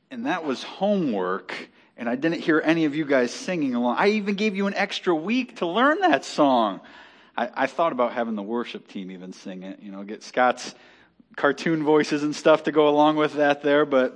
And that was homework, and I didn't hear any of you guys singing along. I even gave you an extra week to learn that song. I thought about having the worship team even sing it, get Scott's cartoon voices and stuff to go along with that there, but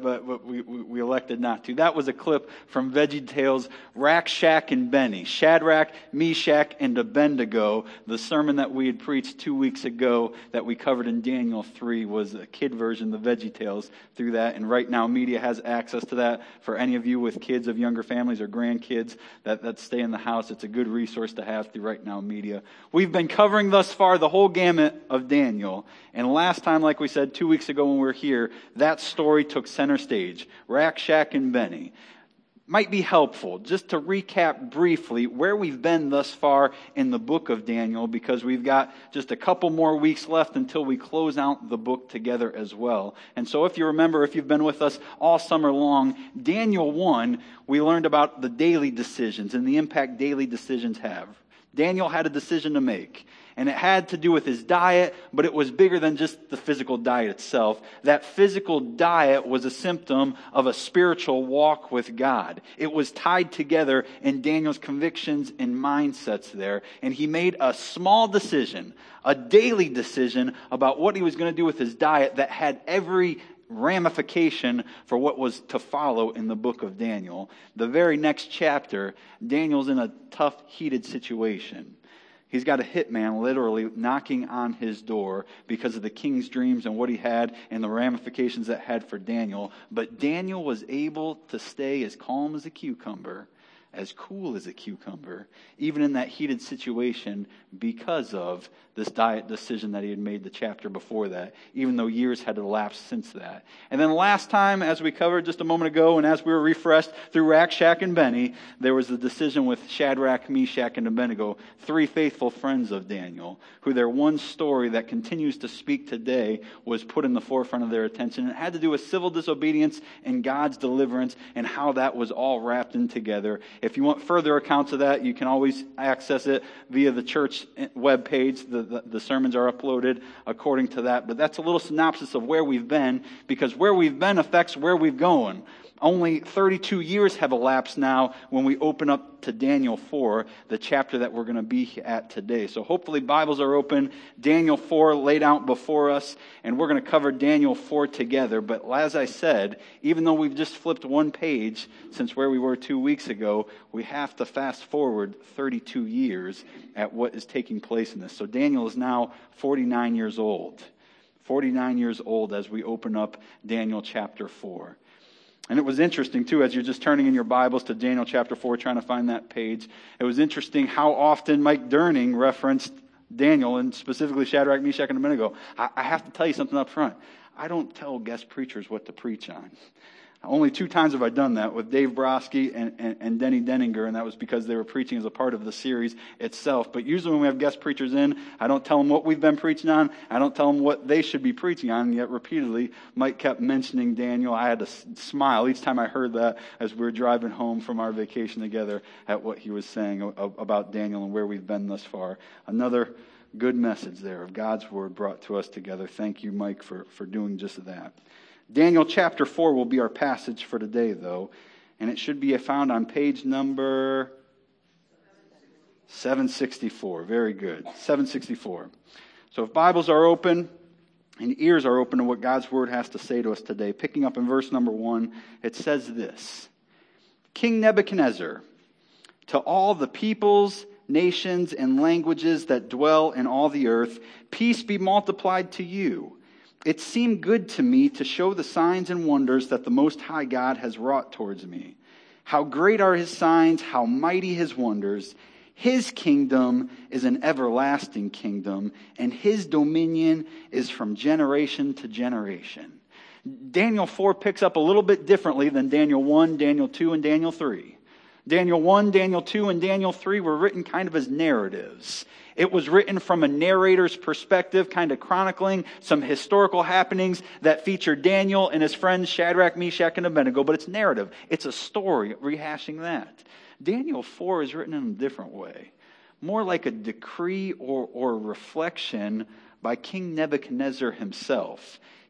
we elected not to. That was a clip from VeggieTales' Shadrach and Benny. Shadrach, Meshach, and Abednego. The sermon that we had preached 2 weeks ago that we covered in Daniel 3 was a kid version, the VeggieTales, through that. And Right Now Media has access to that for any of you with kids of younger families or grandkids that stay in the house. It's a good resource to have through Right Now Media. We've been covering thus far the whole gamut of Daniel. And last time, like we said 2 weeks ago when we were here, that story took center stage. Shadrach and Benny. Might be helpful just to recap briefly where we've been thus far in the book of Daniel, because we've got just a couple more weeks left until we close out the book together as well. And so if you remember, if you've been with us all summer long, Daniel 1, we learned about the daily decisions and the impact daily decisions have. Daniel had a decision to make, and it had to do with his diet, but it was bigger than just the physical diet itself. That physical diet was a symptom of a spiritual walk with God. It was tied together in Daniel's convictions and mindsets there, and he made a small decision, a daily decision about what he was going to do with his diet that had every ramification for what was to follow in the book of Daniel. The very next chapter, Daniel's in a tough, heated situation. He's got a hitman literally knocking on his door because of the king's dreams and what he had and the ramifications that had for Daniel. But Daniel was able to stay as calm as a cucumber, as cool as a cucumber, even in that heated situation because of this diet decision that he had made the chapter before that, even though years had elapsed since that. And then last time, as we covered just a moment ago, and as we were refreshed through Shadrach and Benny, there was the decision with Shadrach, Meshach, and Abednego, three faithful friends of Daniel, who their one story that continues to speak today was put in the forefront of their attention. It had to do with civil disobedience and God's deliverance and how that was all wrapped in together. If you want further accounts of that, you can always access it via the church webpage. The sermons are uploaded according to that. But that's a little synopsis of where we've been, because where we've been affects where we've going. Only 32 years have elapsed now when we open up to Daniel 4, the chapter that we're going to be at today. So hopefully Bibles are open. Daniel 4 laid out before us, and we're going to cover Daniel 4 together. But as I said, even though we've just flipped one page since where we were 2 weeks ago, we have to fast forward 32 years at what is taking place in this. So Daniel is now 49 years old. 49 years old as we open up Daniel chapter 4. And it was interesting, too, as you're just turning in your Bibles to Daniel chapter 4, trying to find that page. It was interesting how often Mike Durning referenced Daniel, and specifically Shadrach, Meshach, and Abednego. I have to tell you something up front. I don't tell guest preachers what to preach on. Only 2 times have I done that, with Dave Broski and Denny Denninger, and that was because they were preaching as a part of the series itself. But usually when we have guest preachers in, I don't tell them what we've been preaching on. I don't tell them what they should be preaching on. And yet repeatedly, Mike kept mentioning Daniel. I had to smile each time I heard that as we were driving home from our vacation together at what he was saying about Daniel and where we've been thus far. Another good message there of God's word brought to us together. Thank you, Mike, for doing just that. Daniel chapter 4 will be our passage for today, though, and it should be found on page number 764. Very good. 764. So if Bibles are open and ears are open to what God's word has to say to us today, picking up in verse number 1, it says this: King Nebuchadnezzar, to all the peoples, nations, and languages that dwell in all the earth, peace be multiplied to you. It seemed good to me to show the signs and wonders that the Most High God has wrought towards me. How great are his signs, how mighty his wonders. His kingdom is an everlasting kingdom, and his dominion is from generation to generation. Daniel 4 picks up a little bit differently than Daniel 1, Daniel 2, and Daniel 3. Daniel 1, Daniel 2, and Daniel 3 were written kind of as narratives. It was written from a narrator's perspective, kind of chronicling some historical happenings that feature Daniel and his friends Shadrach, Meshach, and Abednego, but it's narrative. It's a story rehashing that. Daniel 4 is written in a different way, more like a decree or reflection by King Nebuchadnezzar himself.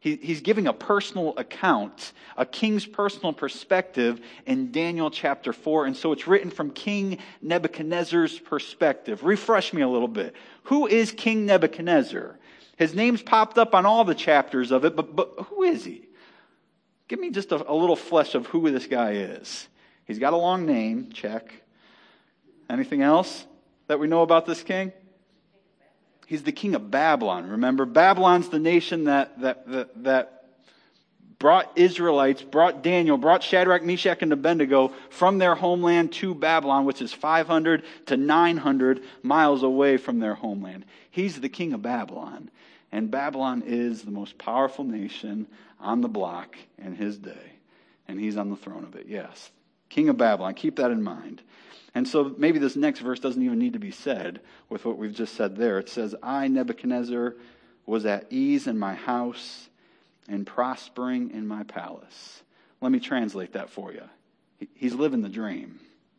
He's giving a personal account, a king's personal perspective in Daniel chapter 4. And so it's written from King Nebuchadnezzar's perspective. Refresh me a little bit. Who is King Nebuchadnezzar? His name's popped up on all the chapters of it, but who is he? Give me just a little flesh of who this guy is. He's got a long name, check. Anything else that we know about this king? He's the king of Babylon. Remember, Babylon's the nation that brought Israelites, brought Daniel, brought Shadrach, Meshach, and Abednego from their homeland to Babylon, which is 500 to 900 miles away from their homeland. He's the king of Babylon. And Babylon is the most powerful nation on the block in his day. And he's on the throne of it, yes. King of Babylon, keep that in mind. And so maybe this next verse doesn't even need to be said with what we've just said there. It says, I, Nebuchadnezzar, was at ease in my house and prospering in my palace. Let me translate that for you. He's living the dream.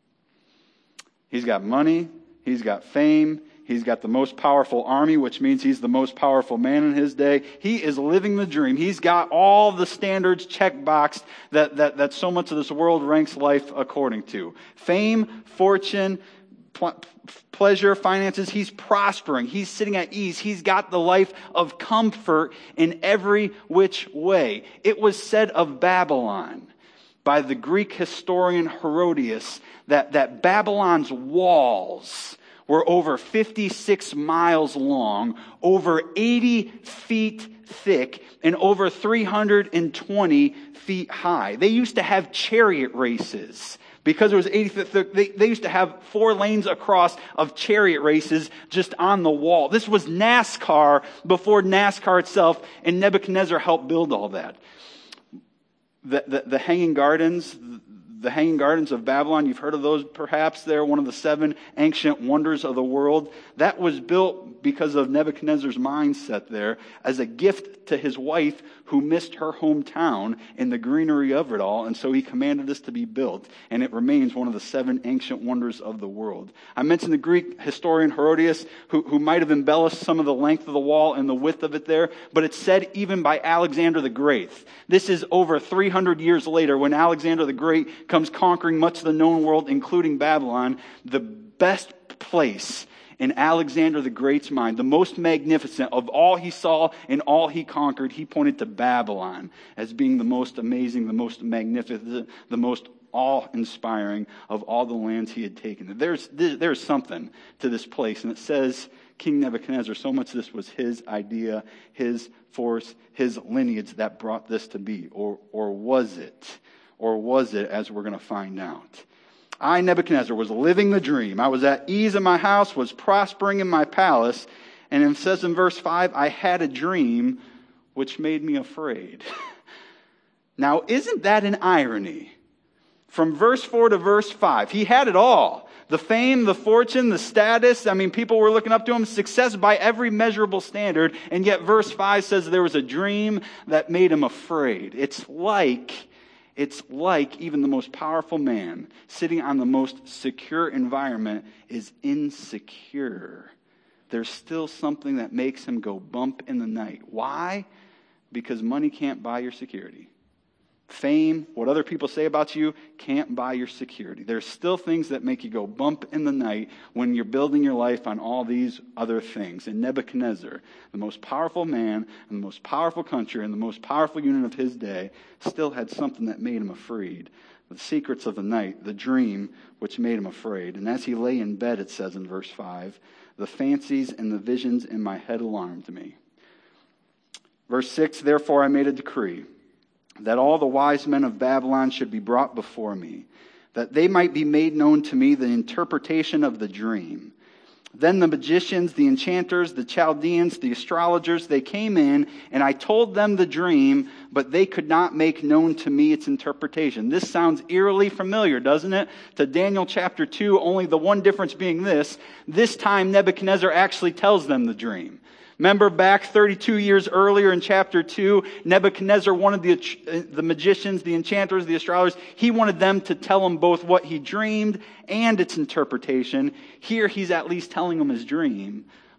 He's got money. He's got fame. He's got the most powerful army, which means he's the most powerful man in his day. He is living the dream. He's got all the standards checkboxed that so much of this world ranks life according to. Fame, fortune, pleasure, finances. He's prospering. He's sitting at ease. He's got the life of comfort in every which way. It was said of Babylon by the Greek historian Herodotus that Babylon's walls were over 56 miles long, over 80 feet thick, and over 320 feet high. They used to have chariot races. Because it was 80 feet thick, they used to have 4 lanes across of chariot races just on the wall. This was NASCAR before NASCAR itself, and Nebuchadnezzar helped build all that. The Hanging Gardens, the Hanging Gardens of Babylon, you've heard of those perhaps. They're one of the 7 ancient wonders of the world. That was built because of Nebuchadnezzar's mindset there as a gift to his wife who missed her hometown in the greenery of it all. And so he commanded this to be built. And it remains one of the 7 ancient wonders of the world. I mentioned the Greek historian Herodotus who might have embellished some of the length of the wall and the width of it there. But it's said even by Alexander the Great. This is over 300 years later when Alexander the Great comes conquering much of the known world, including Babylon. The best place in Alexander the Great's mind, the most magnificent of all he saw and all he conquered, he pointed to Babylon as being the most amazing, the most magnificent, the most awe-inspiring of all the lands he had taken. There's something to this place, and it says King Nebuchadnezzar, so much of this was his idea, his force, his lineage that brought this to be, or was it? Or was it, as we're going to find out? I, Nebuchadnezzar, was living the dream. I was at ease in my house, was prospering in my palace. And it says in verse 5, I had a dream which made me afraid. Now, isn't that an irony? From verse 4 to verse 5, he had it all. The fame, the fortune, the status. I mean, people were looking up to him. Success by every measurable standard. And yet verse 5 says there was a dream that made him afraid. It's like even the most powerful man sitting on the most secure environment is insecure. There's still something that makes him go bump in the night. Why? Because money can't buy your security. Fame, what other people say about you, can't buy your security. There's still things that make you go bump in the night when you're building your life on all these other things. And Nebuchadnezzar, the most powerful man in the most powerful country and the most powerful unit of his day, still had something that made him afraid. The secrets of the night, the dream which made him afraid. And as he lay in bed, it says in verse 5, the fancies and the visions in my head alarmed me. Verse 6, therefore I made a decree that all the wise men of Babylon should be brought before me, that they might be made known to me the interpretation of the dream. Then the magicians, the enchanters, the Chaldeans, the astrologers, they came in, and I told them the dream, but they could not make known to me its interpretation. This sounds eerily familiar, doesn't it? To Daniel chapter 2, only the one difference being this time Nebuchadnezzar actually tells them the dream. Remember back 32 years earlier in chapter 2, Nebuchadnezzar wanted the magicians, the enchanters, the astrologers, he wanted them to tell him both what he dreamed and its interpretation. Here he's at least telling them his dream,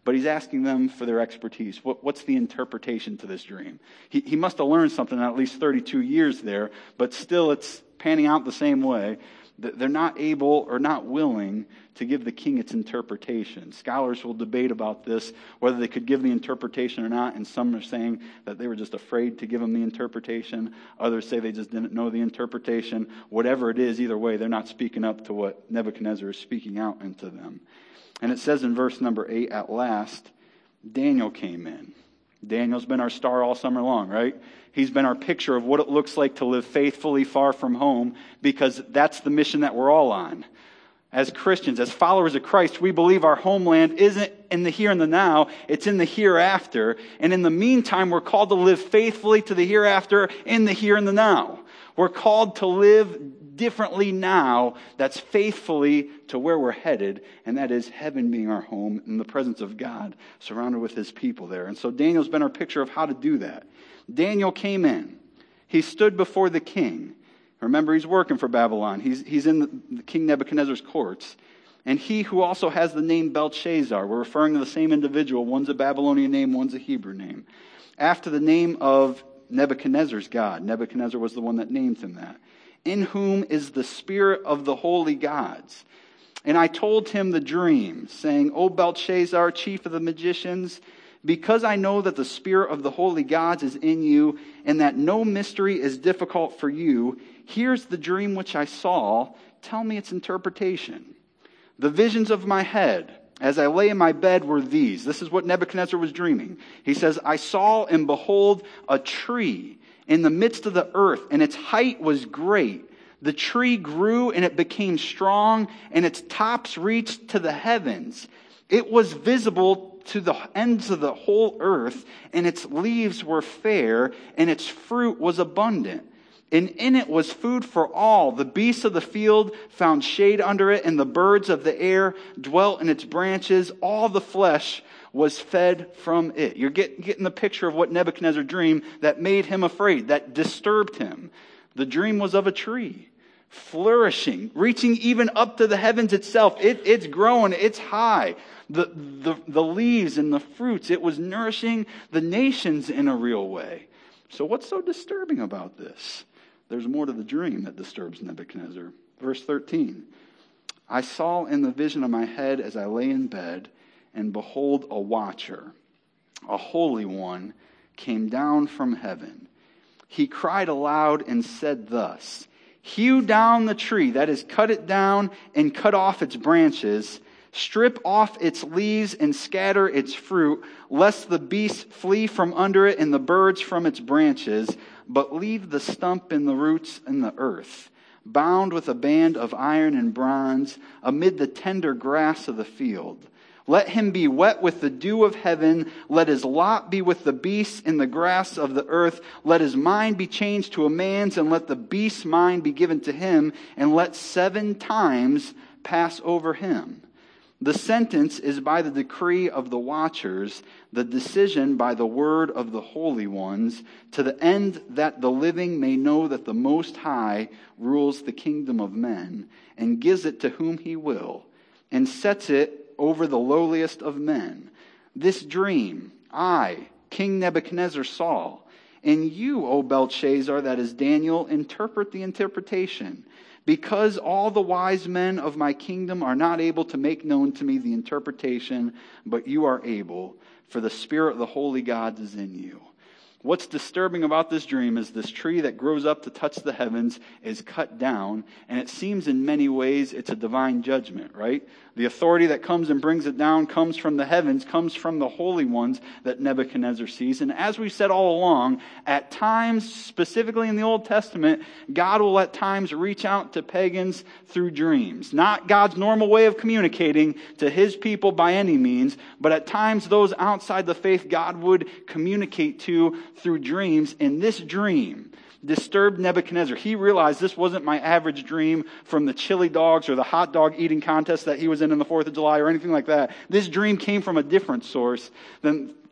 but he's asking them for their expertise. What's the interpretation to this dream? He must have learned something in at least 32 years there, but still it's panning out the same way. They're not able or not willing to give the king its interpretation. Scholars will debate about this, whether they could give the interpretation or not, and some are saying that they were just afraid to give him the interpretation. Others say they just didn't know the interpretation. Whatever it is, either way, they're not speaking up to what Nebuchadnezzar is speaking out into them. And it says in verse number 8, at last, Daniel came in. Daniel's been our star all summer long, right? He's been our picture of what it looks like to live faithfully far from home, because that's the mission that we're all on. As Christians, as followers of Christ, we believe our homeland isn't in the here and the now, it's in the hereafter. And in the meantime, we're called to live faithfully to the hereafter in the here and the now. We're called to live differently now, that's faithfully to where we're headed, and that is heaven being our home in the presence of God, surrounded with his people there. And so Daniel's been our picture of how to do that. Daniel came in. He stood before the king. Remember, he's working for Babylon. He's in the King Nebuchadnezzar's courts. And he who also has the name Belshazzar, we're referring to the same individual. One's a Babylonian name, one's a Hebrew name. After the name of Nebuchadnezzar's God. Nebuchadnezzar was the one that named him that. In whom is the spirit of the holy gods. And I told him the dream, saying, O Belshazzar, chief of the magicians, because I know that the spirit of the holy gods is in you, and that no mystery is difficult for you, here's the dream which I saw. Tell me its interpretation. The visions of my head, as I lay in my bed, were these. This is what Nebuchadnezzar was dreaming. He says, I saw and behold a tree in the midst of the earth, and its height was great. The tree grew and it became strong, and its tops reached to the heavens. It was visible to the ends of the whole earth, and its leaves were fair, and its fruit was abundant. And in it was food for all. The beasts of the field found shade under it, and the birds of the air dwelt in its branches. All the flesh was fed from it. You're getting the picture of what Nebuchadnezzar dreamed that made him afraid, that disturbed him. The dream was of a tree, flourishing, reaching even up to the heavens itself. It's growing, it's high. The leaves and the fruits, it was nourishing the nations in a real way. So what's so disturbing about this? There's more to the dream that disturbs Nebuchadnezzar. Verse 13. I saw in the vision of my head as I lay in bed, and behold, a watcher, a holy one, came down from heaven. He cried aloud and said thus, hew down the tree, that is, cut it down and cut off its branches, strip off its leaves and scatter its fruit, lest the beasts flee from under it and the birds from its branches, but leave the stump and the roots in the earth, bound with a band of iron and bronze, amid the tender grass of the field. Let him be wet with the dew of heaven. Let his lot be with the beasts in the grass of the earth. Let his mind be changed to a man's, and let the beast's mind be given to him, and let 7 times pass over him. The sentence is by the decree of the watchers, the decision by the word of the holy ones, to the end that the living may know that the Most High rules the kingdom of men, and gives it to whom he will, and sets it over the lowliest of men. This dream I, King Nebuchadnezzar, saw, and you, O Belshazzar, that is Daniel, interpret the interpretation. Because all the wise men of my kingdom are not able to make known to me the interpretation, but you are able, for the spirit of the holy gods is in you. What's disturbing about this dream is this tree that grows up to touch the heavens is cut down, and it seems in many ways it's a divine judgment, right? The authority that comes and brings it down comes from the heavens, comes from the holy ones that Nebuchadnezzar sees. And as we said all along, at times, specifically in the Old Testament, God will at times reach out to pagans through dreams. Not God's normal way of communicating to his people by any means, but at times those outside the faith God would communicate to through dreams. And this dream disturbed Nebuchadnezzar. He realized this wasn't my average dream from the chili dogs or the hot dog eating contest that he was in the 4th of July or anything like that. This dream came from a different source than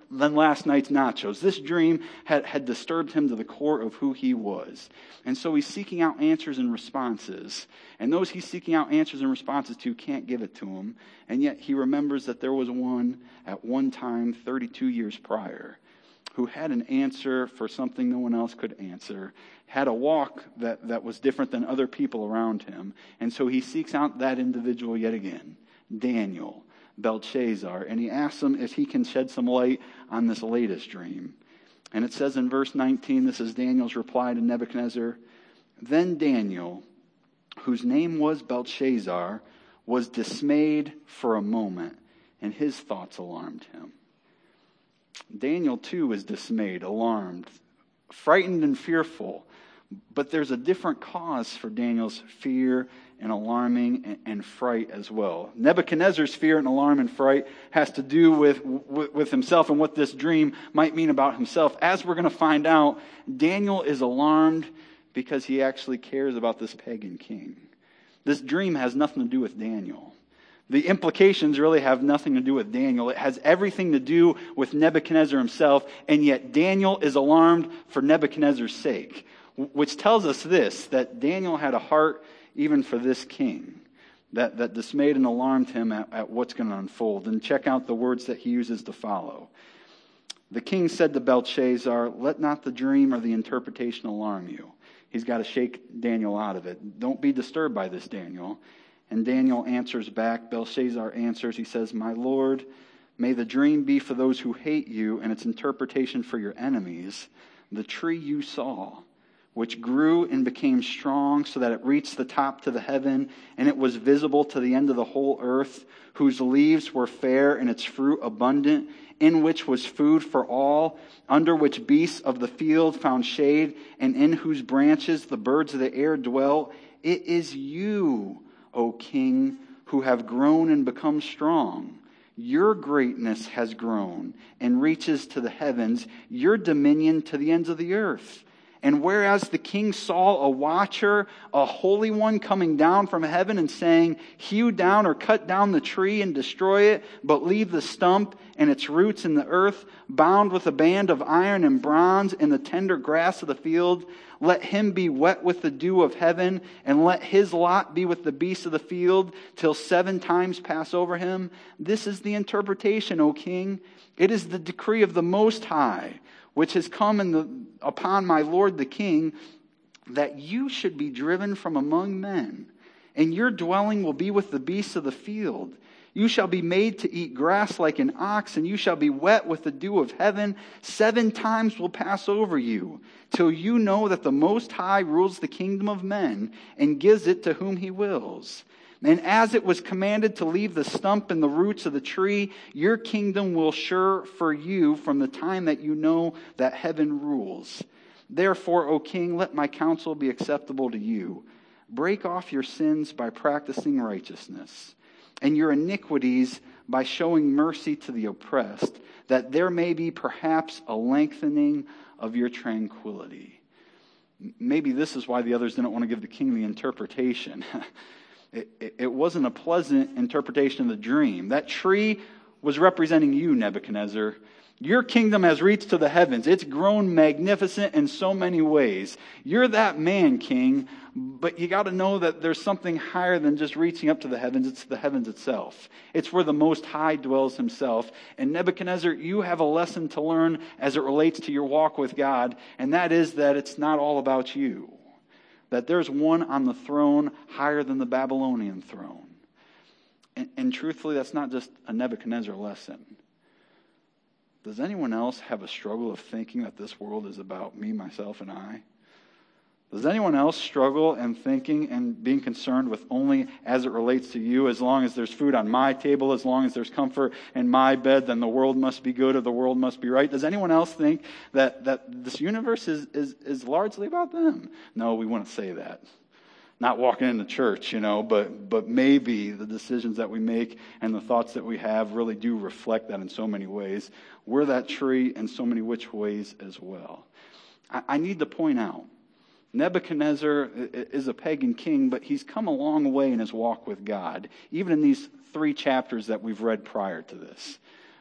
than last night's nachos. This dream had disturbed him to the core of who he was. And so he's seeking out answers and responses. And those he's seeking out answers and responses to can't give it to him. And yet he remembers that there was one at one time, 32 years prior, who had an answer for something no one else could answer, had a walk that was different than other people around him. And so he seeks out that individual yet again, Daniel, Belshazzar, and he asks him if he can shed some light on this latest dream. And it says in verse 19, this is Daniel's reply to Nebuchadnezzar. Then Daniel, whose name was Belshazzar, was dismayed for a moment, and his thoughts alarmed him. Daniel too is dismayed, alarmed, frightened and fearful. But there's a different cause for Daniel's fear and alarming and fright as well. Nebuchadnezzar's fear and alarm and fright has to do with himself and what this dream might mean about himself. As we're going to find out, Daniel is alarmed because he actually cares about this pagan king. This dream has nothing to do with Daniel. The implications really have nothing to do with Daniel. It has everything to do with Nebuchadnezzar himself, and yet Daniel is alarmed for Nebuchadnezzar's sake, which tells us this, that Daniel had a heart even for this king, that dismayed and alarmed him at what's going to unfold. And check out the words that he uses to follow. The king said to Belshazzar, "Let not the dream or the interpretation alarm you." He's got to shake Daniel out of it. "Don't be disturbed by this, Daniel." And Daniel answers back, Belshazzar answers, he says, "My Lord, may the dream be for those who hate you and its interpretation for your enemies. The tree you saw, which grew and became strong so that it reached the top to the heaven, and it was visible to the end of the whole earth, whose leaves were fair and its fruit abundant, in which was food for all, under which beasts of the field found shade, and in whose branches the birds of the air dwell. It is you, O king, who have grown and become strong. Your greatness has grown and reaches to the heavens, your dominion to the ends of the earth. And whereas the king saw a watcher, a holy one, coming down from heaven and saying, 'Hew down or cut down the tree and destroy it, but leave the stump and its roots in the earth, bound with a band of iron and bronze in the tender grass of the field. Let him be wet with the dew of heaven, and let his lot be with the beasts of the field, till 7 times pass over him.' This is the interpretation, O king. It is the decree of the Most High, which has come upon my lord the king, that you should be driven from among men, and your dwelling will be with the beasts of the field. You shall be made to eat grass like an ox, and you shall be wet with the dew of heaven. 7 times will pass over you, till you know that the Most High rules the kingdom of men, and gives it to whom he wills. And as it was commanded to leave the stump and the roots of the tree, your kingdom will sure for you from the time that you know that heaven rules. Therefore, O king, let my counsel be acceptable to you. Break off your sins by practicing righteousness, and your iniquities by showing mercy to the oppressed, that there may be perhaps a lengthening of your tranquility." Maybe this is why the others didn't want to give the king the interpretation. It wasn't a pleasant interpretation of the dream. That tree was representing you, Nebuchadnezzar. Your kingdom has reached to the heavens. It's grown magnificent in so many ways. You're that man, king, but you got to know that there's something higher than just reaching up to the heavens. It's the heavens itself. It's where the Most High dwells himself. And Nebuchadnezzar, you have a lesson to learn as it relates to your walk with God, and that is that it's not all about you. That there's one on the throne higher than the Babylonian throne. And truthfully, that's not just a Nebuchadnezzar lesson. Does anyone else have a struggle of thinking that this world is about me, myself, and I? Does anyone else struggle in thinking and being concerned with only as it relates to you? As long as there's food on my table, as long as there's comfort in my bed, then the world must be good or the world must be right. Does anyone else think that this universe is largely about them? No, we wouldn't say that. Not walking into church, but maybe the decisions that we make and the thoughts that we have really do reflect that in so many ways. We're that tree in so many which ways as well. I need to point out, Nebuchadnezzar is a pagan king, but he's come a long way in his walk with God, even in these 3 chapters that we've read prior to this.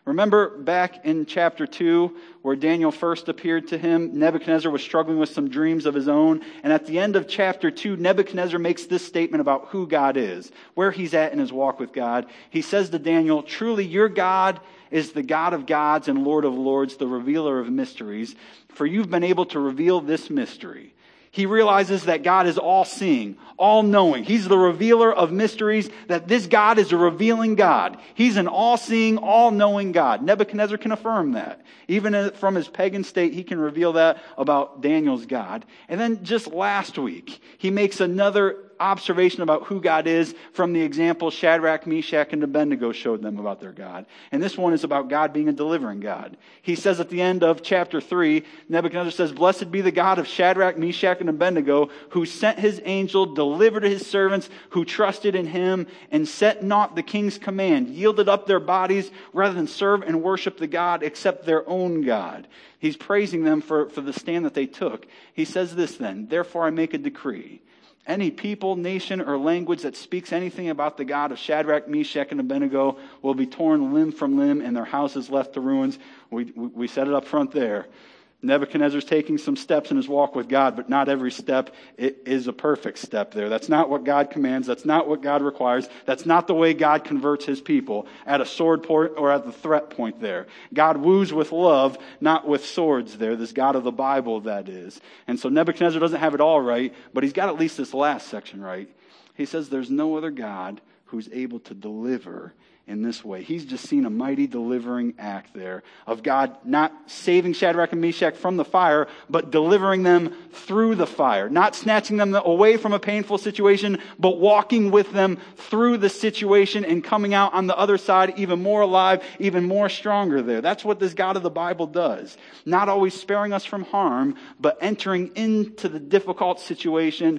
Remember back in chapter 2 where Daniel first appeared to him, Nebuchadnezzar was struggling with some dreams of his own. And at the end of chapter 2, Nebuchadnezzar makes this statement about who God is, where he's at in his walk with God. He says to Daniel, "Truly your God is the God of gods and Lord of lords, the revealer of mysteries, for you've been able to reveal this mystery." He realizes that God is all-seeing, all-knowing. He's the revealer of mysteries, that this God is a revealing God. He's an all-seeing, all-knowing God. Nebuchadnezzar can affirm that. Even from his pagan state, he can reveal that about Daniel's God. And then just last week, he makes another observation about who God is from the example Shadrach, Meshach, and Abednego showed them about their God. And this one is about God being a delivering God. He says at the end of chapter 3, Nebuchadnezzar says, "Blessed be the God of Shadrach, Meshach, and Abednego, who sent his angel, delivered his servants who trusted in him, and set not the king's command, yielded up their bodies rather than serve and worship the God except their own God." He's praising them for the stand that they took. He says this then, "Therefore I make a decree. Any people, nation, or language that speaks anything about the God of Shadrach, Meshach, and Abednego will be torn limb from limb and their houses left to ruins." We said it up front there. Nebuchadnezzar's taking some steps in his walk with God, but not every step is a perfect step there. That's not what God commands. That's not what God requires. That's not the way God converts his people, at a sword point or at the threat point there. God woos with love, not with swords there, this God of the Bible that is. And so Nebuchadnezzar doesn't have it all right, but he's got at least this last section right. He says there's no other God who's able to deliver in this way. He's just seen a mighty delivering act there of God not saving Shadrach and Meshach from the fire, but delivering them through the fire. Not snatching them away from a painful situation, but walking with them through the situation and coming out on the other side even more alive, even more stronger there. That's what this God of the Bible does. Not always sparing us from harm, but entering into the difficult situation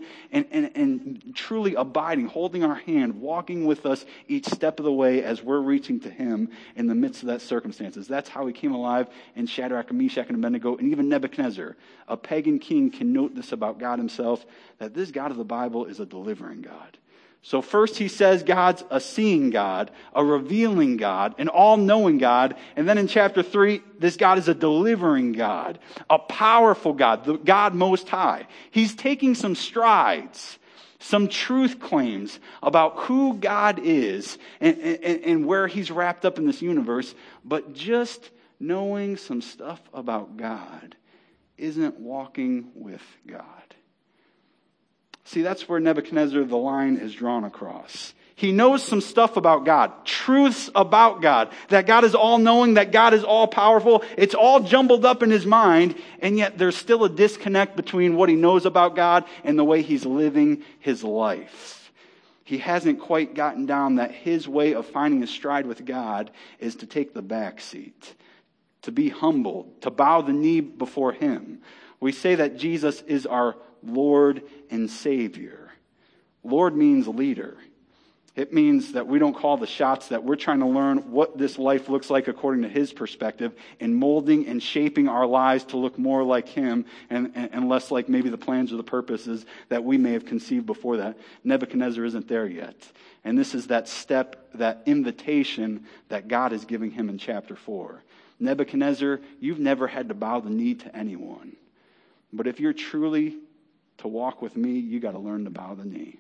and truly abiding, holding our hand, walking with us each step of the way as we're reaching to him in the midst of that circumstances. That's how he came alive in Shadrach, Meshach, and Abednego. And even Nebuchadnezzar, a pagan king, can note this about God himself, that this God of the Bible is a delivering God. So first he says God's a seeing God, a revealing God, an all-knowing God. And then in chapter 3, this God is a delivering God, a powerful God, the God Most High. He's taking some strides, some truth claims about who God is and where he's wrapped up in this universe. But just knowing some stuff about God isn't walking with God. See, that's where Nebuchadnezzar, the line is drawn across. He knows some stuff about God, truths about God, that God is all-knowing, that God is all-powerful. It's all jumbled up in his mind, and yet there's still a disconnect between what he knows about God and the way he's living his life. He hasn't quite gotten down that his way of finding his stride with God is to take the back seat, to be humble, to bow the knee before him. We say that Jesus is our Lord and Savior. Lord means leader. It means that we don't call the shots, that we're trying to learn what this life looks like according to his perspective and molding and shaping our lives to look more like him and less like maybe the plans or the purposes that we may have conceived before that. Nebuchadnezzar isn't there yet. And this is that step, that invitation that God is giving him in chapter 4. Nebuchadnezzar, you've never had to bow the knee to anyone. But if you're truly to walk with me, you got to learn to bow the knee.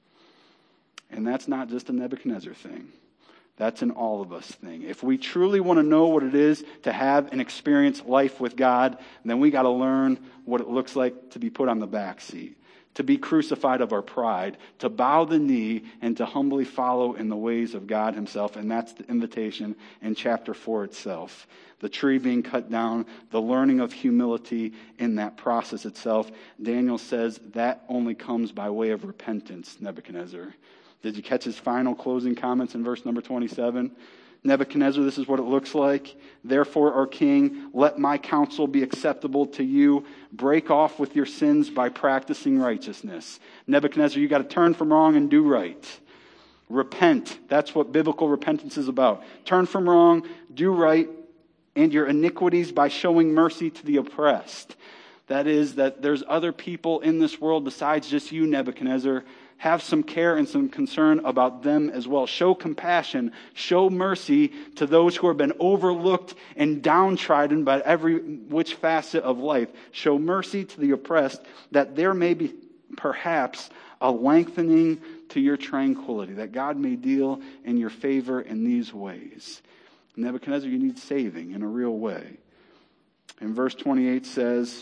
And that's not just a Nebuchadnezzar thing. That's an all of us thing. If we truly want to know what it is to have and experience life with God, then we got to learn what it looks like to be put on the back seat, to be crucified of our pride, to bow the knee, and to humbly follow in the ways of God himself. And that's the invitation in chapter 4 itself. The tree being cut down, the learning of humility in that process itself. Daniel says that only comes by way of repentance, Nebuchadnezzar. Did you catch his final closing comments in verse number 27? Nebuchadnezzar, this is what it looks like. Therefore, our king, let my counsel be acceptable to you. Break off with your sins by practicing righteousness. Nebuchadnezzar, you got to turn from wrong and do right. Repent. That's what biblical repentance is about. Turn from wrong, do right, and your iniquities by showing mercy to the oppressed. That is, that there's other people in this world besides just you, Nebuchadnezzar. Have some care and some concern about them as well. Show compassion, show mercy to those who have been overlooked and downtrodden by every which facet of life. Show mercy to the oppressed, that there may be perhaps a lengthening to your tranquility, that God may deal in your favor in these ways. Nebuchadnezzar, you need saving in a real way. And verse 28 says,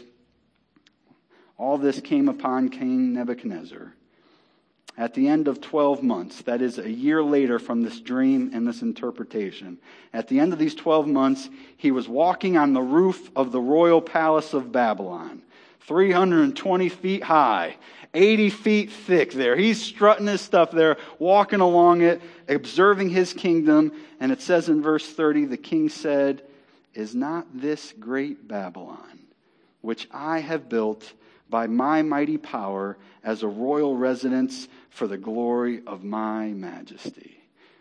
all this came upon King Nebuchadnezzar at the end of 12 months, that is a year later from this dream and this interpretation. At the end of these 12 months, he was walking on the roof of the royal palace of Babylon, 320 feet high, 80 feet thick there. He's strutting his stuff there, walking along it, observing his kingdom. And it says in verse 30, the king said, is not this great Babylon, which I have built by my mighty power as a royal residence for the glory of my majesty?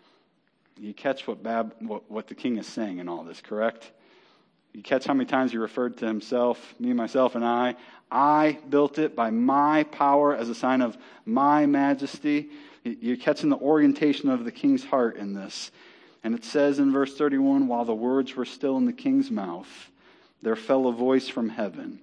You catch what the king is saying in all this, correct? You catch how many times he referred to himself, me, myself, and I. I built it by my power as a sign of my majesty. You're catching the orientation of the king's heart in this. And it says in verse 31, while the words were still in the king's mouth, there fell a voice from heaven.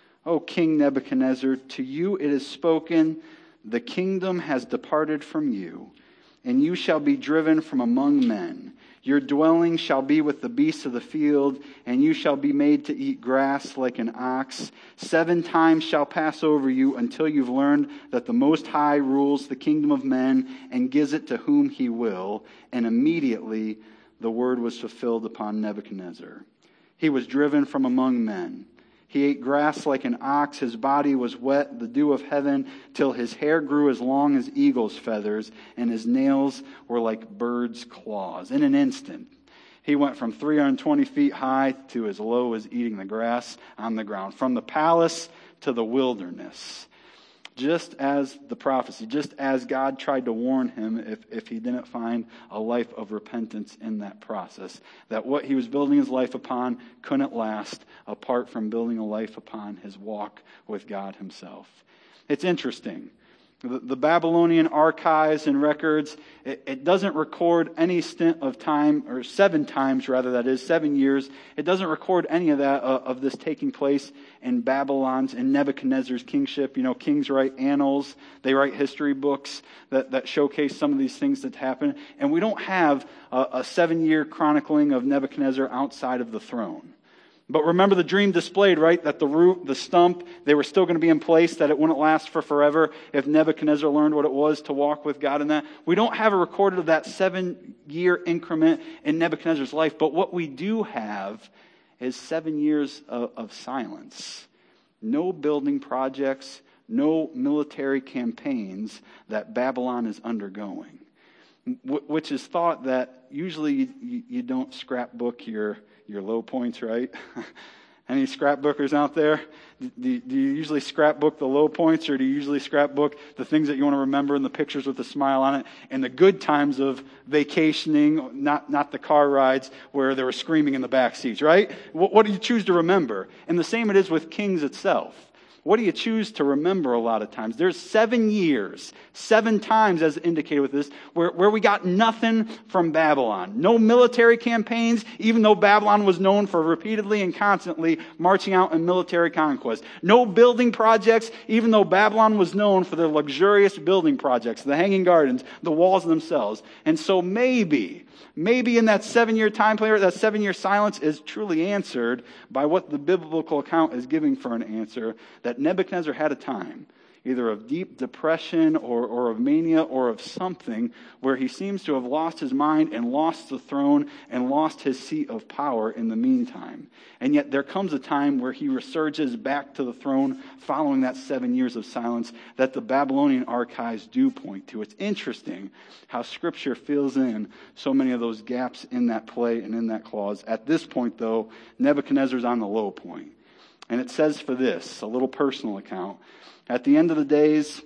O King Nebuchadnezzar, to you it is spoken, the kingdom has departed from you, and you shall be driven from among men. Your dwelling shall be with the beasts of the field, and you shall be made to eat grass like an ox. 7 times shall pass over you until you've learned that the Most High rules the kingdom of men and gives it to whom he will. And immediately the word was fulfilled upon Nebuchadnezzar. He was driven from among men. He ate grass like an ox. His body was wet, the dew of heaven, till his hair grew as long as eagle's feathers, and his nails were like birds' claws. In an instant, he went from 320 feet high to as low as eating the grass on the ground, from the palace to the wilderness. Just as the prophecy, just as God tried to warn him if he didn't find a life of repentance in that process, that what he was building his life upon couldn't last apart from building a life upon his walk with God himself. It's interesting. The Babylonian archives and records, it doesn't record any stint of time, or 7 times rather, that is, 7 years. It doesn't record any of that, of this taking place in Babylon's and Nebuchadnezzar's kingship. You know, kings write annals, they write history books that showcase some of these things that happen. And we don't have a 7-year chronicling of Nebuchadnezzar outside of the throne. But remember the dream displayed, right? That the root, the stump, they were still going to be in place, that it wouldn't last for forever if Nebuchadnezzar learned what it was to walk with God in that. We don't have a recorded of that 7-year increment in Nebuchadnezzar's life, but what we do have is 7 years of silence. No building projects, no military campaigns that Babylon is undergoing. Which is thought that usually you don't scrapbook your low points, right? Any scrapbookers out there? Do you usually scrapbook the low points, or do you usually scrapbook the things that you want to remember and the pictures with a smile on it, and the good times of vacationing, not the car rides where they were screaming in the back seats, right? What do you choose to remember? And the same it is with Kings itself. What do you choose to remember a lot of times? There's 7 years, 7 times as indicated with this, where we got nothing from Babylon. No military campaigns, even though Babylon was known for repeatedly and constantly marching out in military conquest. No building projects, even though Babylon was known for their luxurious building projects, the hanging gardens, the walls themselves. And so maybe in that 7-year time period, that 7-year silence is truly answered by what the biblical account is giving for an answer, that Nebuchadnezzar had a time, either of deep depression or of mania or of something, where he seems to have lost his mind and lost the throne and lost his seat of power in the meantime. And yet there comes a time where he resurges back to the throne following that 7 years of silence that the Babylonian archives do point to. It's interesting how Scripture fills in so many of those gaps in that play and in that clause. At this point, though, Nebuchadnezzar's on the low point. And it says for this, a little personal account, at the end of the days,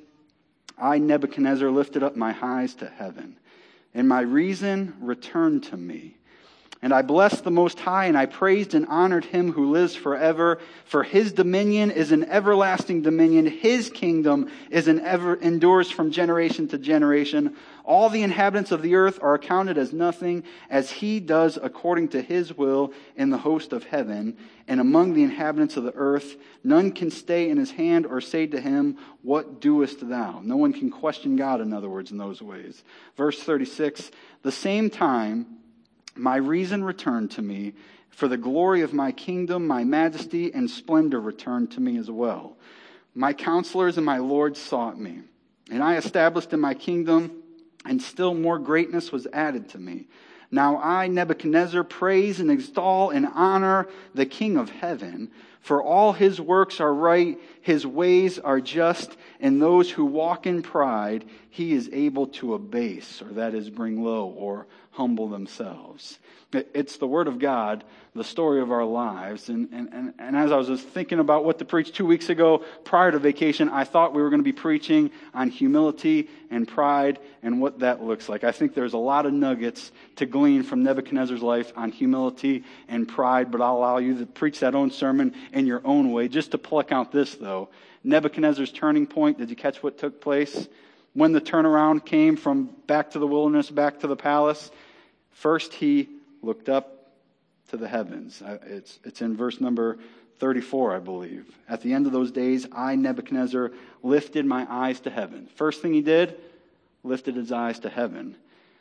I, Nebuchadnezzar, lifted up my eyes to heaven, and my reason returned to me. And I blessed the Most High, and I praised and honored him who lives forever. For his dominion is an everlasting dominion. His kingdom endures from generation to generation. All the inhabitants of the earth are accounted as nothing, as he does according to his will in the host of heaven. And among the inhabitants of the earth, none can stay in his hand or say to him, what doest thou? No one can question God, in other words, in those ways. Verse 36, the same time my reason returned to me, for the glory of my kingdom, my majesty and splendor returned to me as well. My counselors and my lords sought me, and I established in my kingdom, and still more greatness was added to me. Now I, Nebuchadnezzar, praise and extol and honor the King of heaven, for all his works are right, his ways are just, and those who walk in pride he is able to abase, or that is bring low or humble themselves. It's the Word of God, the story of our lives. And as I was just thinking about what to preach 2 weeks ago prior to vacation, I thought we were going to be preaching on humility and pride and what that looks like. I think there's a lot of nuggets to glean from Nebuchadnezzar's life on humility and pride, but I'll allow you to preach that own sermon in your own way. Just to pluck out this, though, Nebuchadnezzar's turning point, did you catch what took place? When the turnaround came from back to the wilderness, back to the palace, first he looked up to the heavens. It's in verse number 34, I believe. At the end of those days, I, Nebuchadnezzar, lifted my eyes to heaven. First thing he did, lifted his eyes to heaven.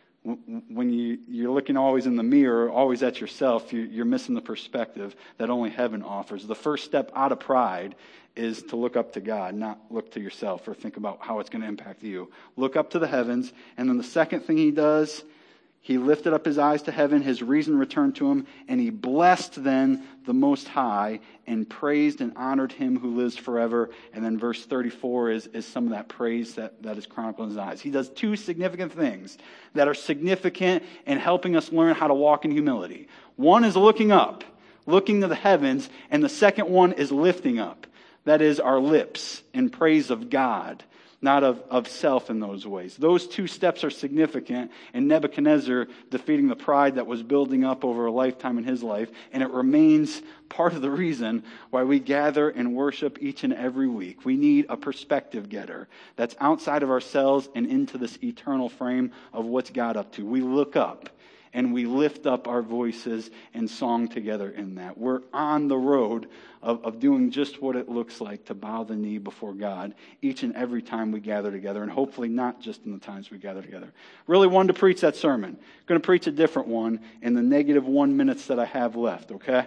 When you're looking always in the mirror, always at yourself, you're missing the perspective that only heaven offers. The first step out of pride is to look up to God, not look to yourself or think about how it's going to impact you. Look up to the heavens. And then the second thing he does, he lifted up his eyes to heaven, his reason returned to him, and he blessed then the Most High and praised and honored him who lives forever. And then verse 34 is some of that praise that is chronicled in his eyes. He does two significant things that are significant in helping us learn how to walk in humility. One is looking up, looking to the heavens, and the second one is lifting up. That is our lips in praise of God, not of self in those ways. Those two steps are significant in Nebuchadnezzar defeating the pride that was building up over a lifetime in his life, and it remains part of the reason why we gather and worship each and every week. We need a perspective getter that's outside of ourselves and into this eternal frame of what's God up to. We look up and we lift up our voices in song together in that. We're on the road of doing just what it looks like to bow the knee before God each and every time we gather together, and hopefully not just in the times we gather together. Really wanted to preach that sermon. Going to preach a different one in the negative 1 minute that I have left, okay?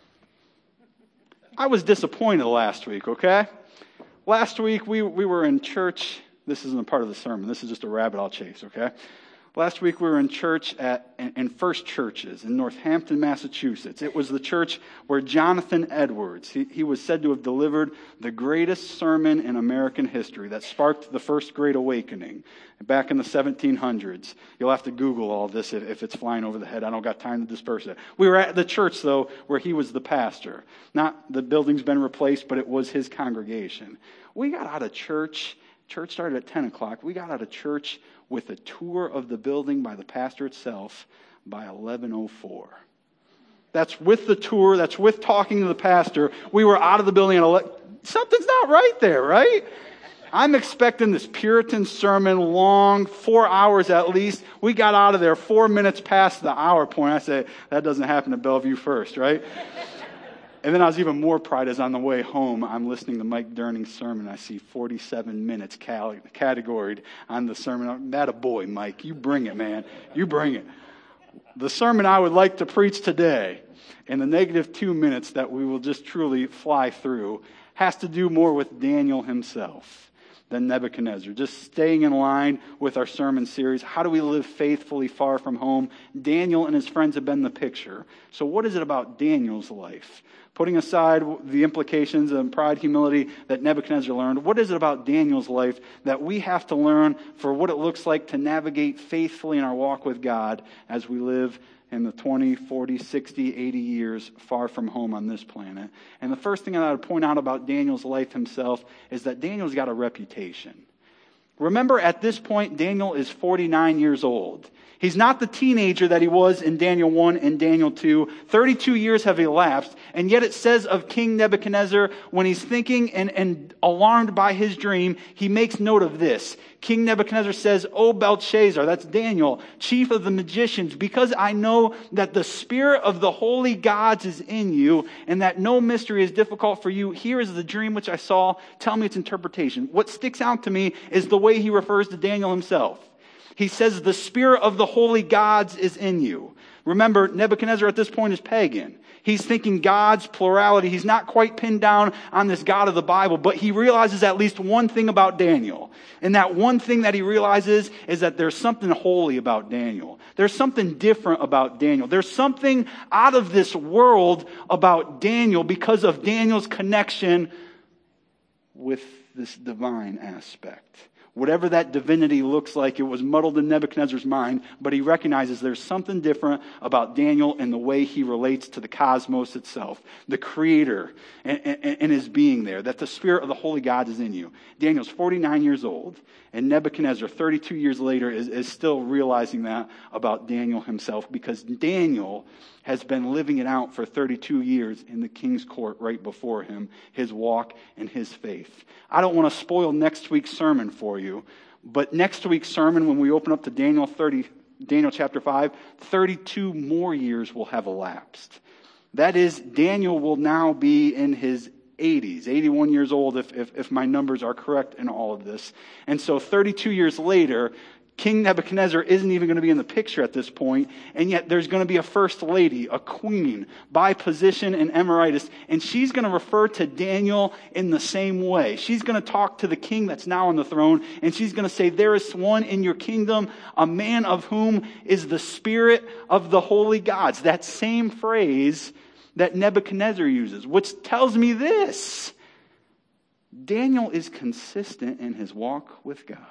I was disappointed last week, okay? Last week we were in church. This isn't a part of the sermon. This is just a rabbit I'll chase, okay? Last week we were in church in First Churches in Northampton, Massachusetts. It was the church where Jonathan Edwards, he was said to have delivered the greatest sermon in American history that sparked the First Great Awakening back in the 1700s. You'll have to Google all this if it's flying over the head. I don't got time to disperse it. We were at the church, though, where he was the pastor. Not the building's been replaced, but it was his congregation. We got out of church. Church started at 10 o'clock. We got out of church with a tour of the building by the pastor itself by 11:04. That's with the tour. That's with talking to the pastor. We were out of the building at something's not right there, right? I'm expecting this Puritan sermon, long, 4 hours at least. We got out of there 4 minutes past the hour point. I said, that doesn't happen at Bellevue First, right? And then I was even more pride as on the way home, I'm listening to Mike Durning's sermon. I see 47 minutes categoried on the sermon. That a boy, Mike. You bring it, man. You bring it. The sermon I would like to preach today, in the negative 2 minutes that we will just truly fly through, has to do more with Daniel himself than Nebuchadnezzar. Just staying in line with our sermon series. How do we live faithfully far from home? Daniel and his friends have been the picture. So what is it about Daniel's life? Putting aside the implications of pride, humility that Nebuchadnezzar learned, what is it about Daniel's life that we have to learn for what it looks like to navigate faithfully in our walk with God as we live in the 20, 40, 60, 80 years far from home on this planet? And the first thing I would point out about Daniel's life himself is that Daniel's got a reputation. Remember, at this point, Daniel is 49 years old. He's not the teenager that he was in Daniel 1 and Daniel 2. 32 years have elapsed, and yet it says of King Nebuchadnezzar, when he's thinking and alarmed by his dream, he makes note of this. King Nebuchadnezzar says, "O Belshazzar," that's Daniel, "chief of the magicians, because I know that the spirit of the holy gods is in you, and that no mystery is difficult for you, here is the dream which I saw. Tell me its interpretation." What sticks out to me is the way he refers to Daniel himself. He says, "The spirit of the holy gods is in you." Remember, Nebuchadnezzar at this point is pagan. He's thinking God's plurality. He's not quite pinned down on this God of the Bible, but he realizes at least one thing about Daniel. And that one thing that he realizes is that there's something holy about Daniel. There's something different about Daniel. There's something out of this world about Daniel because of Daniel's connection with this divine aspect. Whatever that divinity looks like, it was muddled in Nebuchadnezzar's mind, but he recognizes there's something different about Daniel and the way he relates to the cosmos itself, the creator and his being there, that the spirit of the holy God is in you. Daniel's 49 years old, and Nebuchadnezzar, 32 years later, is still realizing that about Daniel himself, because Daniel has been living it out for 32 years in the king's court right before him, his walk and his faith. I don't want to spoil next week's sermon for you, but next week's sermon, when we open up to Daniel chapter 5, 32 more years will have elapsed. That is, Daniel will now be in his 80s, 81 years old if my numbers are correct in all of this. And so 32 years later, King Nebuchadnezzar isn't even going to be in the picture at this point, and yet there's going to be a first lady, a queen, by position and emeritus, and she's going to refer to Daniel in the same way. She's going to talk to the king that's now on the throne, and she's going to say, "There is one in your kingdom, a man of whom is the spirit of the holy gods." That same phrase that Nebuchadnezzar uses, which tells me this: Daniel is consistent in his walk with God.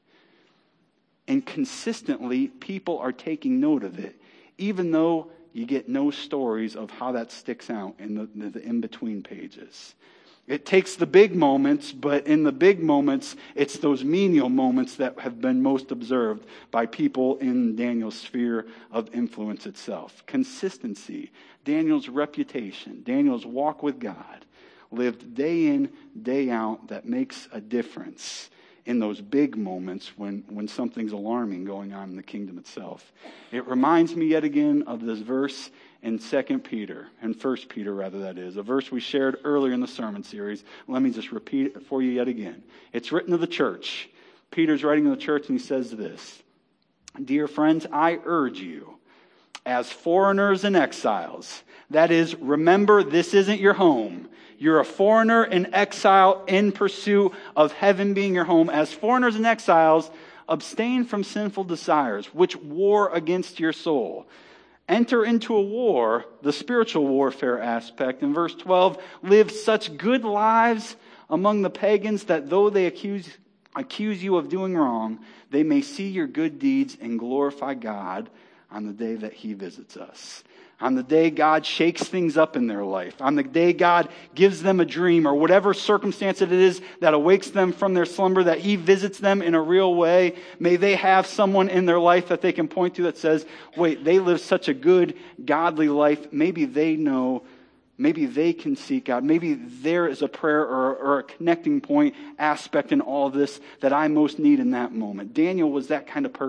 And consistently, people are taking note of it, even though you get no stories of how that sticks out in the in-between pages. It takes the big moments, but in the big moments, it's those menial moments that have been most observed by people in Daniel's sphere of influence itself. Consistency, Daniel's reputation, Daniel's walk with God, lived day in, day out, that makes a difference in those big moments when something's alarming going on in the kingdom itself. It reminds me yet again of this verse in 2 Peter, and 1 Peter rather, that is, a verse we shared earlier in the sermon series. Let me just repeat it for you yet again. It's written to the church. Peter's writing to the church, and he says this: "Dear friends, I urge you, as foreigners and exiles," that is, remember, this isn't your home. You're a foreigner in exile in pursuit of heaven being your home. "As foreigners and exiles, abstain from sinful desires, which war against your soul. Enter into a war," the spiritual warfare aspect. In verse 12, "live such good lives among the pagans that though they accuse you of doing wrong, they may see your good deeds and glorify God on the day that He visits us." On the day God shakes things up in their life, on the day God gives them a dream or whatever circumstance it is that awakes them from their slumber, that He visits them in a real way, may they have someone in their life that they can point to that says, wait, they live such a good, godly life. Maybe they know, maybe they can seek God. Maybe there is a prayer or a connecting point aspect in all of this that I most need in that moment. Daniel was that kind of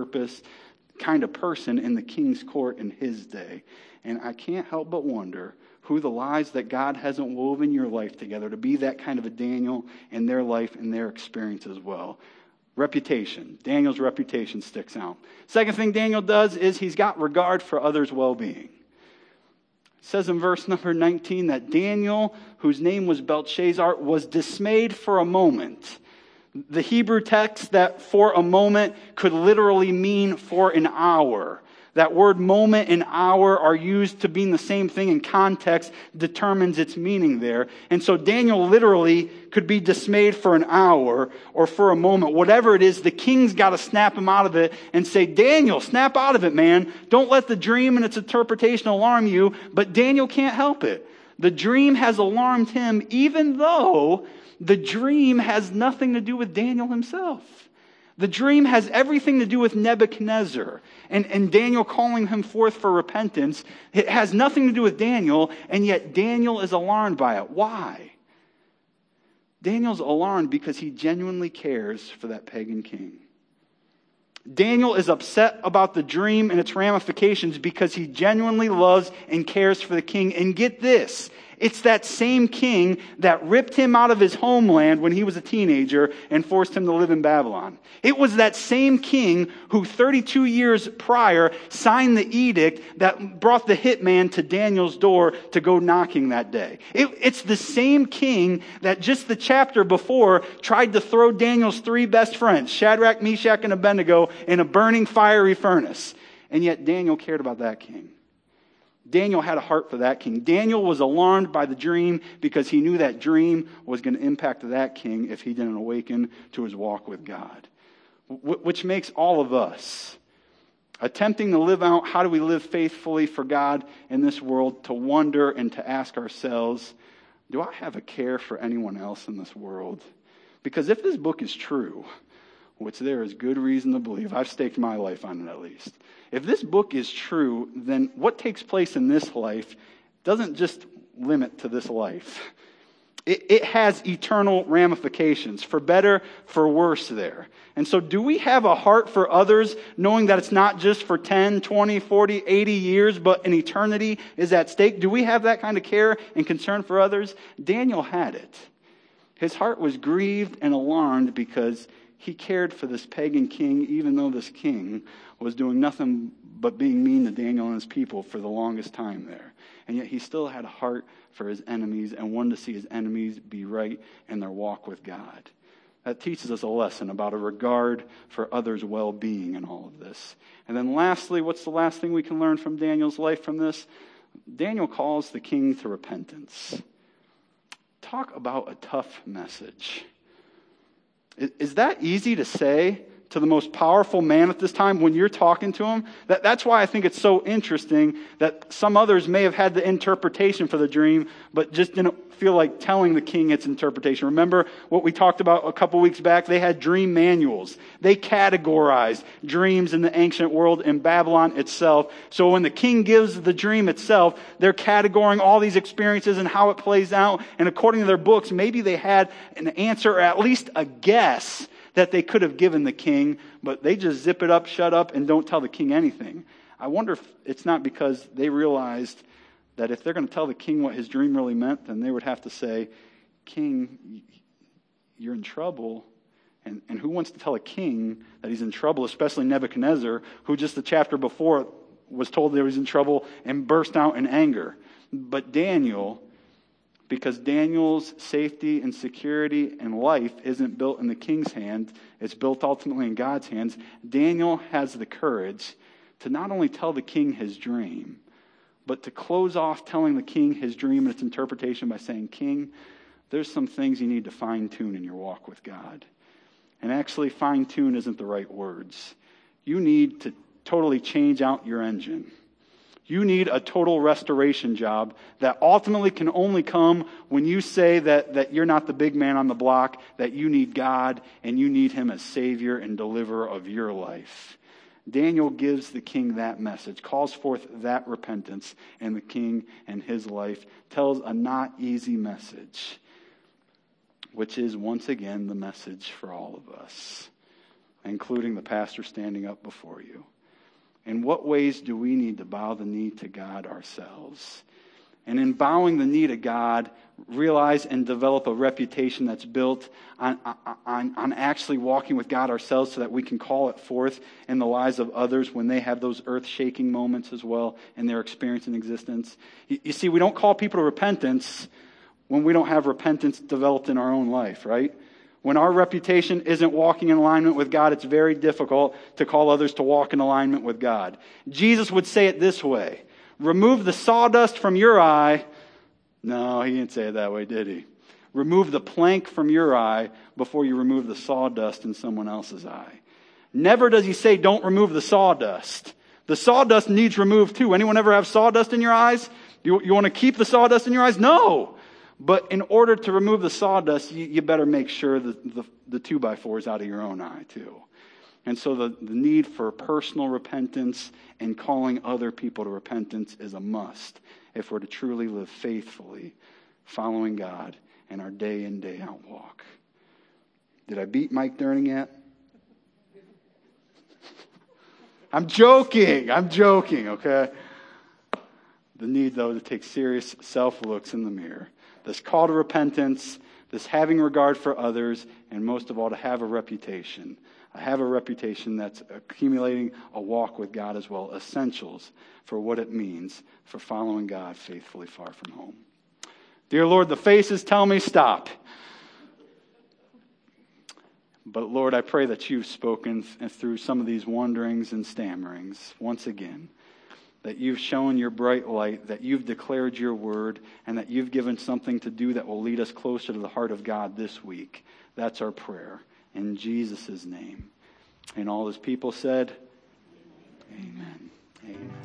person in the king's court in his day. And I can't help but wonder who the lies that God hasn't woven your life together to be that kind of a Daniel in their life and their experience as well. Reputation. Daniel's reputation sticks out. Second thing Daniel does is he's got regard for others' well-being. It says in verse number 19 that Daniel, whose name was Belshazzar, was dismayed for a moment. The Hebrew text that for a moment could literally mean for an hour. That word moment and hour are used to mean the same thing in context, determines its meaning there. And so Daniel literally could be dismayed for an hour or for a moment. Whatever it is, the king's got to snap him out of it and say, "Daniel, snap out of it, man. Don't let the dream and its interpretation alarm you." But Daniel can't help it. The dream has alarmed him, even though the dream has nothing to do with Daniel himself. The dream has everything to do with Nebuchadnezzar and Daniel calling him forth for repentance. It has nothing to do with Daniel, and yet Daniel is alarmed by it. Why? Daniel's alarmed because he genuinely cares for that pagan king. Daniel is upset about the dream and its ramifications because he genuinely loves and cares for the king. And get this, it's that same king that ripped him out of his homeland when he was a teenager and forced him to live in Babylon. It was that same king who 32 years prior signed the edict that brought the hitman to Daniel's door to go knocking that day. It's the same king that just the chapter before tried to throw Daniel's three best friends, Shadrach, Meshach, and Abednego, in a burning fiery furnace. And yet Daniel cared about that king. Daniel had a heart for that king. Daniel was alarmed by the dream because he knew that dream was going to impact that king if he didn't awaken to his walk with God. Which makes all of us attempting to live out how do we live faithfully for God in this world to wonder and to ask ourselves, do I have a care for anyone else in this world? Because if this book is true, which there is good reason to believe, I've staked my life on it at least. If this book is true, then what takes place in this life doesn't just limit to this life. It has eternal ramifications, for better, for worse there. And so do we have a heart for others, knowing that it's not just for 10, 20, 40, 80 years, but an eternity is at stake? Do we have that kind of care and concern for others? Daniel had it. His heart was grieved and alarmed because he cared for this pagan king, even though this king was doing nothing but being mean to Daniel and his people for the longest time there. And yet he still had a heart for his enemies and wanted to see his enemies be right in their walk with God. That teaches us a lesson about a regard for others' well-being in all of this. And then lastly, what's the last thing we can learn from Daniel's life from this? Daniel calls the king to repentance. Talk about a tough message. Is that easy to say to the most powerful man at this time when you're talking to him? That's why I think it's so interesting that some others may have had the interpretation for the dream, but just didn't feel like telling the king its interpretation. Remember what we talked about a couple weeks back? They had dream manuals. They categorized dreams in the ancient world in Babylon itself. So when the king gives the dream itself, they're categorizing all these experiences and how it plays out. And according to their books, maybe they had an answer or at least a guess that they could have given the king, but they just zip it up, shut up, and don't tell the king anything. I wonder if it's not because they realized that if they're going to tell the king what his dream really meant, then they would have to say, King, you're in trouble. And who wants to tell a king that he's in trouble, especially Nebuchadnezzar, who just the chapter before was told that he was in trouble and burst out in anger. But Daniel, because Daniel's safety and security and life isn't built in the king's hand, it's built ultimately in God's hands, Daniel has the courage to not only tell the king his dream, but to close off telling the king his dream and its interpretation by saying, King, there's some things you need to fine-tune in your walk with God. And actually, fine-tune isn't the right words. You need to totally change out your engine. You need a total restoration job that ultimately can only come when you say that you're not the big man on the block, that you need God and you need Him as Savior and deliverer of your life. Daniel gives the king that message, calls forth that repentance, and the king and his life tells a not easy message, which is once again the message for all of us, including the pastor standing up before you. In what ways do we need to bow the knee to God ourselves? And in bowing the knee to God, realize and develop a reputation that's built on actually walking with God ourselves so that we can call it forth in the lives of others when they have those earth-shaking moments as well in their experience and existence. You see, we don't call people to repentance when we don't have repentance developed in our own life, right? When our reputation isn't walking in alignment with God, it's very difficult to call others to walk in alignment with God. Jesus would say it this way: remove the sawdust from your eye. No, he didn't say it that way, did he? Remove the plank from your eye before you remove the sawdust in someone else's eye. Never does he say don't remove the sawdust. The sawdust needs removed too. Anyone ever have sawdust in your eyes? You want to keep the sawdust in your eyes? No. But in order to remove the sawdust, you better make sure that the 2x4 is out of your own eye too. And so the need for personal repentance and calling other people to repentance is a must if we're to truly live faithfully, following God in our day in, day out walk. Did I beat Mike Durning yet? I'm joking, okay? The need, though, to take serious self-looks in the mirror. This call to repentance, this having regard for others, and most of all, to have a reputation. I have a reputation that's accumulating a walk with God as well. Essentials for what it means for following God faithfully far from home. Dear Lord, the faces tell me stop. But Lord, I pray that you've spoken through some of these wanderings and stammerings once again. That you've shown your bright light, that you've declared your word, and that you've given something to do that will lead us closer to the heart of God this week. That's our prayer. In Jesus' name. And all his people said, Amen. Amen.